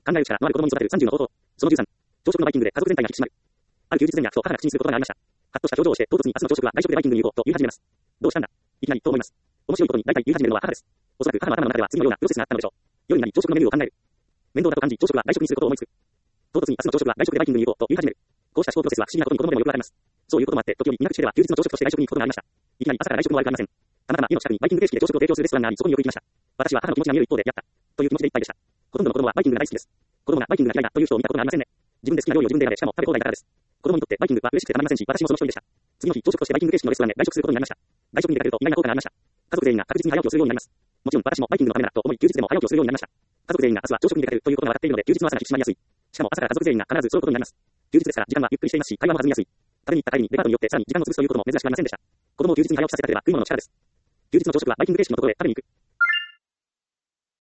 考える力のある子供に育てる30の方法。その13。朝食のバイキングで家族全体が引き締まる。ある休日前夜、ふと母が口にする言葉がありました。カッとした表情をして、唐突に明日の朝食は外食でバイキングに行こうと言い始めます。どうしたんだいきなりと思います。面白いことに大体言い始めるのは母です。おそらく母の頭の中では次のようなプロセスがあったのでしょう。夜になり朝食のメニューを考える。面倒だと感じ、朝食は外食にすることを思いつく。唐突に明日の朝食は外食でバイキングに行こうと言い始める。こうした思考プロセスは不思議なことに子供でもよくわかります。そういうこともあって、時折医学誌では休日の朝食として外食に行くことがありました。いきなり朝から外食も悪くありません。たまたま家の近くにバイキング形式で朝食を提供するレストランがあり、そこによく行きました。私は母の気持ちが見える一方で、やった。という気持ちでいっぱいでした。ほとんどの子供はバイキングが大好きです。子供がバイキングが嫌いだという人を見たことがありませんね。自分で好きな料理を自分で選べ、しかも食べ放題だからです。子供にとってバイキングは嬉しくてたまりませんし、私もその一人でした。次の日、朝食としてバイキング形式のレストランで外食することになりました。外食に出かけると意外な効果がありました。家族全員が確実に早起きをするようになります。もちろん私もバイキングのためだと思い、休日でも早起きをするようになりました。家族全員が明日は朝食に出かけるということが分かっているので、休日の朝が引き締まりやすい。しかも朝から家族全員が必ずそういうことになります。休日ですから時間はゆっくりしていますし、会話も弾みやすい。食べに行った帰りにデパートによってさらに時間を潰すということも珍しくありませんでした。子供を休日に早起きさせた例えば食い物の力です。休日の朝食はバイキング形式のところで食べに行く。